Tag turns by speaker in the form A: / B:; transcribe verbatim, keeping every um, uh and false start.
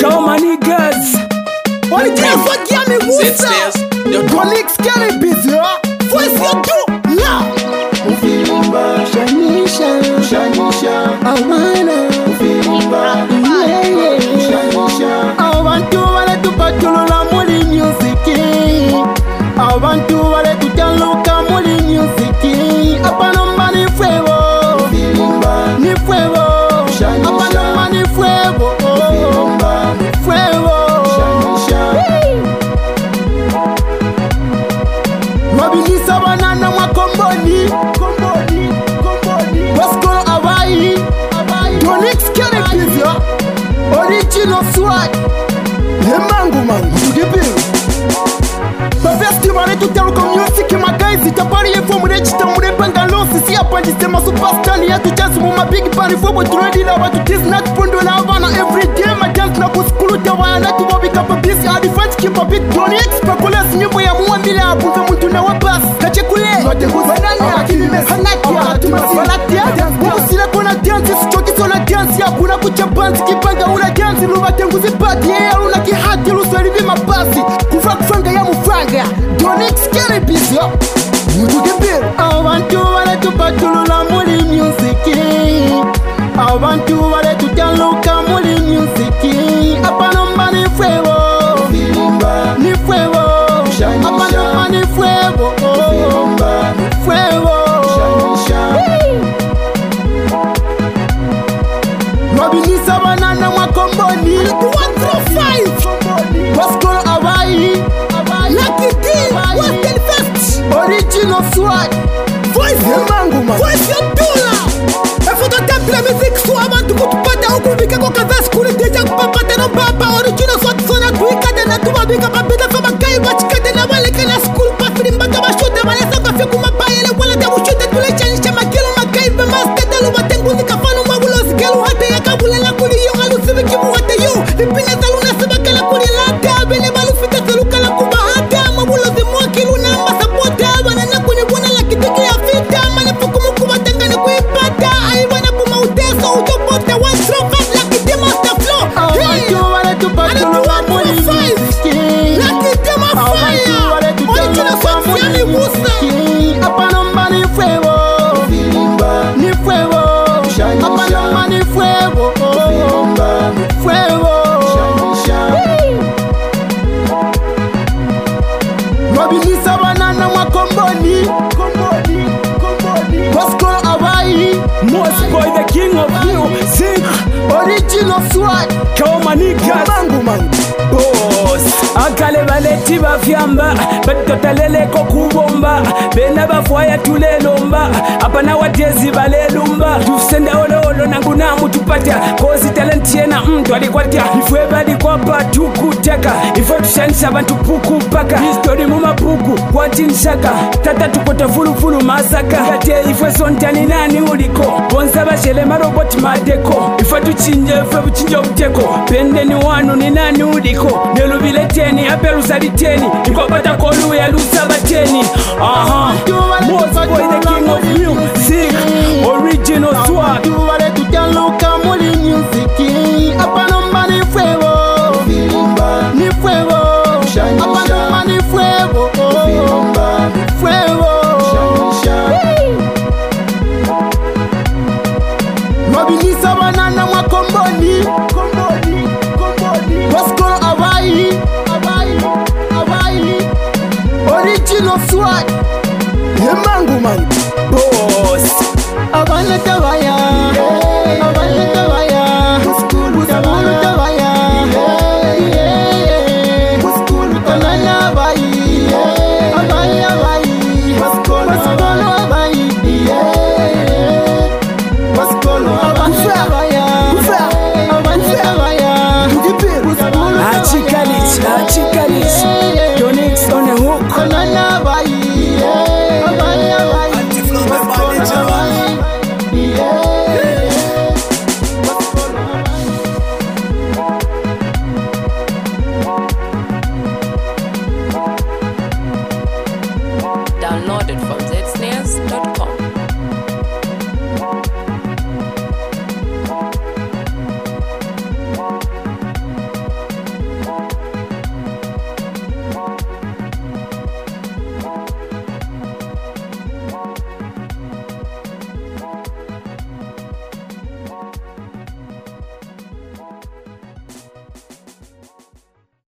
A: Kama niggas
B: walijifagia migusa Konix kele busy voice ya tu la Ufilimba Shanisha Shanisha Amana Ufilimba Shanisha Abantu wale tupatulula muli music Abantu wale tutaluka muli music Apanomba ni fuego Ni fuego Apanomba ni fuego Fuego Mabilisa banana mwa komboni Komboni Komboni Baskolo Hawaii Konix kele busy Original swag Yemangu mangu Tugibiru Bafestival tutaluka music magazi Tapari yefo murechita murepanga losi Si apandisema superstar yetu Chansi muma big band Fobo turedi la watu Tiz not pundo la havana Everyday ma dance na kuskulu Tawana tuwabi kapa bisi Adifans kipa bit Konix Pakulas nyimbo ya muwa mbila Apunze muntu na wabas Kache kule Bananya Hanakia Tumasalatia Kusila kuna dance Sichoki sona dance Ya kuna kucha bansi Kipanga una dance Luba tenguzi pati Yea una kihati Luswaribi mabasi Kufa kufanga ya mufanga Konix kele busy Mutugibiru Abantu wale tupatulula muli music Abantu wale tutaluka muli music Apanomba ni fuego Ni fuego Apanomba ni fuego Fuego Mabilisa banana mwa komboni one through five Baskolo Hawaii Lucky D Western Fest Original swag Voice Yemangu man Voice ya Dula Efoto temple music So abantu kutupata ukubika kwa kavesi Kuli deja kupapate no baba Original swag Sona tuikade na tumabika Papida fama kai wachikade na wale Kena school pafiri mbaga mashote Malesa kwa fiku mabayele Wala tabu shote tule chanisha Makilo makai Bema stete luba tenguzi Kafanu magulozi Kelu hate ya kabule la kuli Yung alusivi kimu hate yu Lipine saluna sabaka la kuli lata Bene balufita saluka la kubahata Magulozi mwakilu na masapota Wanana kuni wana la kitiki ya fita Mane fuku muku watangani kuipata Aiwana kuma uteso utopote One through five Lucky D master flow Abantu wale tupatulula muli music Lucky D ma fire Original swag Fiami Musa Apanomba ni fuego Ni fuego Apanomba ni fuego Fuego Mabilisa banana mwa komboni Komboni Komboni Baskolo Hawaii
A: Most boy the king of music
B: Original swag
A: Kama niggas
B: Mangu mangu
A: Boss Akale baleti bafyamba Batotaleleko kubomba Bena bafwaya tulelomba Apana watezi balelumba Tufsende olo olo nangu namu tupata Kozi talenti yena mtu alikwatia Ifwe badi kwa patu kuteka Ifwe tushanisha bantu puku paka History muma puku kwa tinshaka Tata tukota fulu fulu masaka Kate ifwe sontani nani uliko Bonza bashele maroboti madeko Ifwe tuchinje ifwe buchinje uteko Pende ni wanu ni nani uliko Nelubile teni aperu saliteni Niko pata kolu ya lusa bateni Aha Most boy the king of music Original swag
B: Abantu wale tutaluka muli music Apanomba ni fuego Ni fuego Apanomba ni fuego Fuego Mabilisa banana mwa komboni Komboni Komboni Baskolo Hawaii Hawaii Original swag Yemangu man